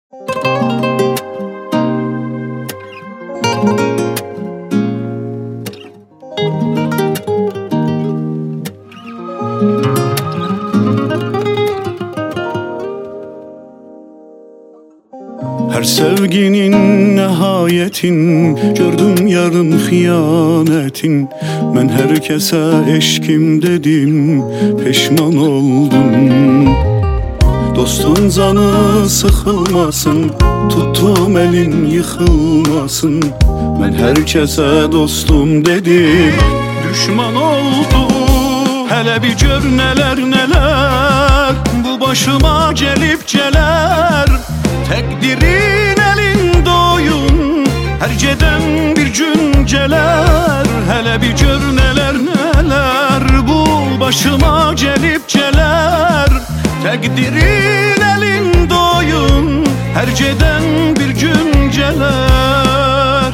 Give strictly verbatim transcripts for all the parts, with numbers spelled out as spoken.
Her sevginin nehayetin, gördüm yarın hiyanetin. Ben herkese eşkim dedim, peşman oldum. Dostun canı sıkılmasın, tuttum elin yıkılmasın. Ben herkese dostum dedim, düşman oldum. Hele bir gör neler neler bu başıma gelip geler. Tekdirin elinde oyun, her geden bir gün geler. Hele bir gör neler neler bu başıma gelip geler. Tekdirin elinde oyun, her geden bir gün geler.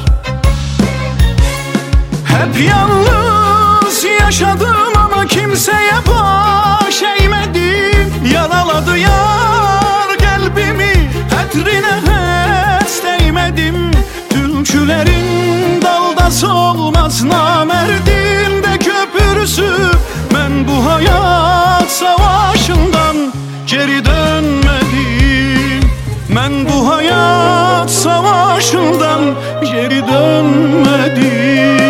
Hep yalnız yaşadım ama kimseye baş eğmedim. Yaraladı yar kalbimi, Hatrine hiç değmedim. Tülkülerin daldası olmaz, namerdin de köpürsü. Ben bu hayat savaşından geri dönmedim. Ben bu hayat savaşından geri dönmedim.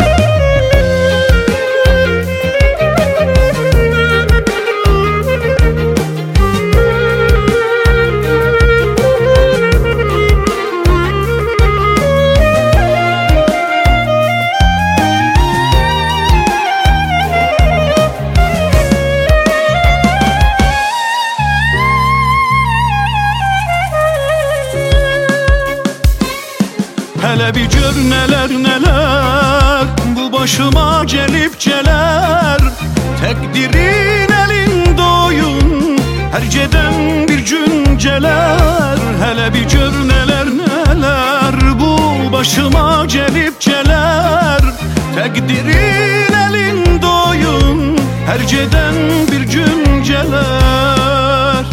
Hele bir gör neler neler bu başıma gelip geler. Tekdirin elinde oyun, her geden bir gün geler. Hele bir gör neler neler bu başıma gelip geler. Tekdirin elinde oyun, her geden bir gün geler.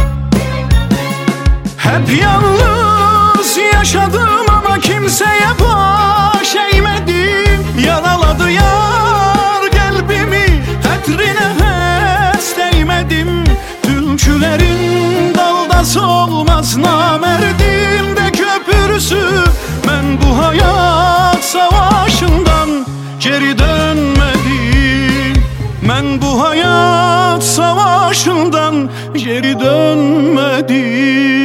Hep yalnız yaşadım ama kimseye baş eğmedim. Yaraladı yar kalbimi, Hatrine hiç değmedim. Tülkülerin daldası olmaz, namerdin de köpürsü. Ben bu hayat savaşından geri dönmedim. Ben bu hayat savaşından geri dönmedim.